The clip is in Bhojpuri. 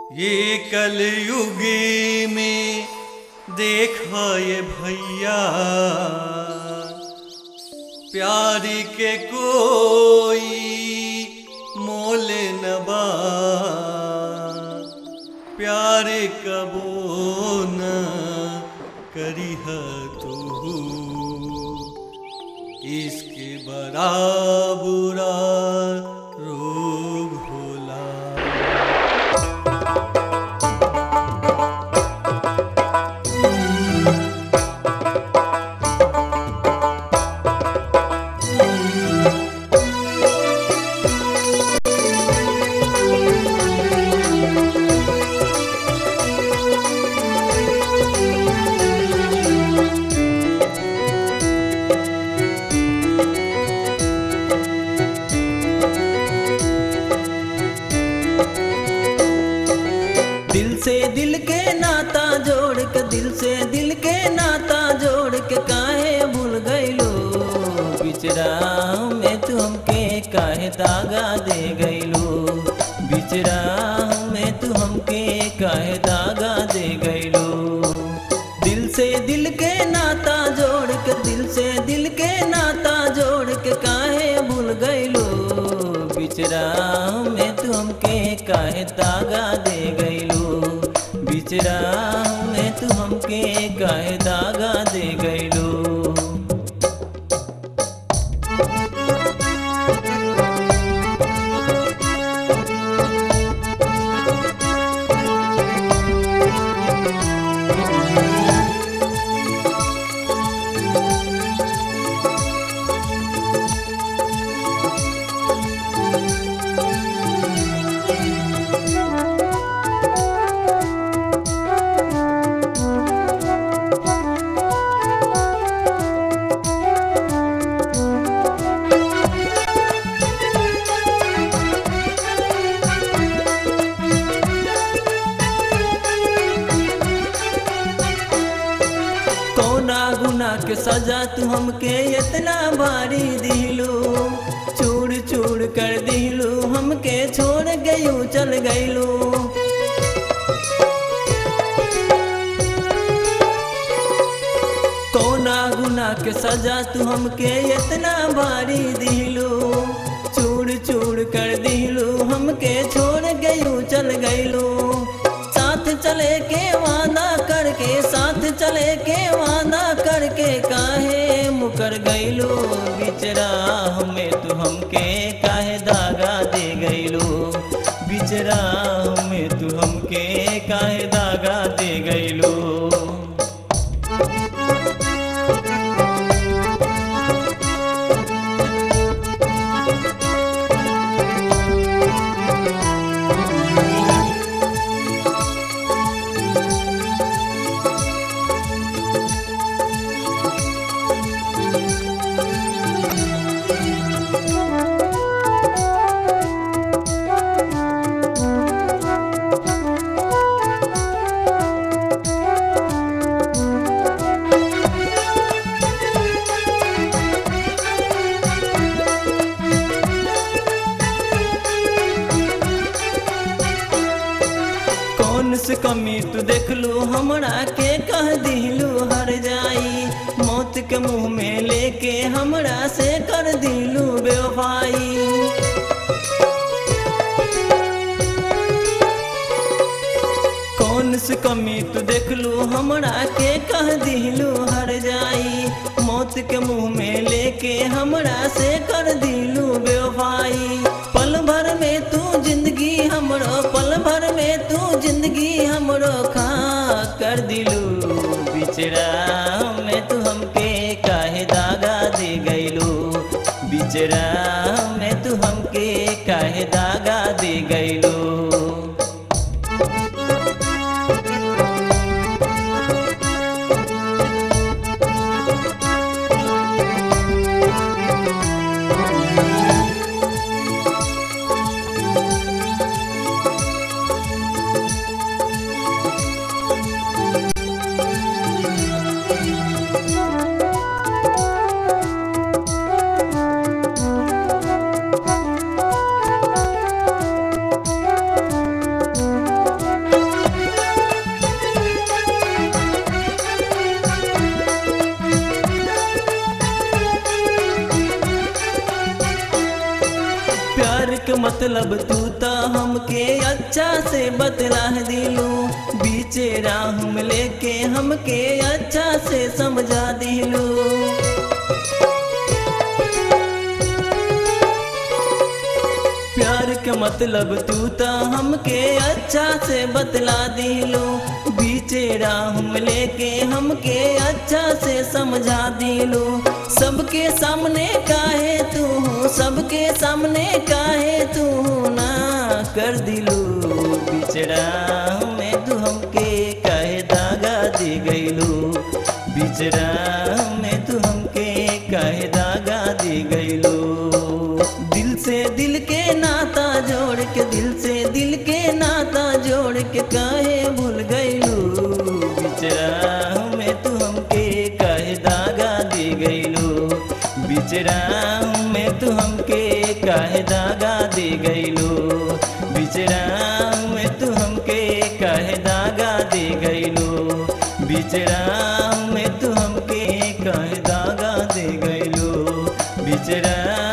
ये कलयुगी में देखा ये भैया प्यार के कोई मोल न बा, प्यार कबो न करिह तू, इसके बड़ा बुरा रोग होला। दिल से दिल के नाता जोड़ के, दिल से दिल के नाता जोड़ के काहे भूल गईलो, बिचरा में तू हमके काहे दागा दे गईलो, बिचरा में तू हमके काहे दागा दे गईलो। दिल से दिल के नाता जोड़ के, दिल से दिल के नाता जोड़ के काहे भूल गईलो, बिचरा में तू हमके काहे दागा दे गईलो, बिचरा में तू हमके काहे दागा दे गईलो। कौना गुना के सजा तू हमके इतना भारी दिलू, चूड़ चूड़ कर दिलू, हमके छोड़ गयू चल गईलू। कौना गुना के सजा तू हमके इतना भारी दिलू, चूड़ चूड़ कर दिलू, हमके छोड़ गयू चल गईलू। साथ चले के वादा करके, साथ चले के वादा करके काहे मुकर गईलो, बिचरा हमें तू हमके काहे दागा दे गईलो, बिचरा हमें तू हमके काहे दागा दे गईलो। कौन से कमी तू देख लू हमरा के कह दिलू हर जाई, मौत के मुंह में लेके हमरा से कर दिलू बेवफाई। कौन से कमी तू देख लू हमरा के कह दिलू हर जाई, मौत के मुंह में लेके हमरा से कर दिलू बेवफाई। पल भर में तू जिंदगी हमरो, पल भर में तू जिंदगी हमरो खा कर दिलू, बिचरा में तू हमके काहे दागा दे गईलू, बिचरा में तू हमके काहे दागा दे गईलू। मतलब तू तो हमके अच्छा से बतला दिलू, बीचे राह में लेके हमके अच्छा से समझा दिलू। प्यार के मतलब तू तो हमके अच्छा से बतला दिलू, बीचे राह में लेके हमके अच्छा से समझा दिलू। सबके सामने काहे तू, सबके सामने काहे तू ना कर दिलू, बिचड़ा में तू हमके काहे दागा दे गईलू, बिचड़ा में तू हमके काहे दागा दे गईलू। दिल से दिल के नाता जोड़ के, दिल से दिल के नाता जोड़ के काहे भूल गईलू, बिचड़ा में तू हमके काहे दागा दे गईलू, बिचड़ा में तू हमके काहे दागा दे गईलू, बिचड़ा में तू हमके काहे दागा दे गईलू, बिचड़ा में तू हमके काहे दागा दे गईलू, बिचड़ा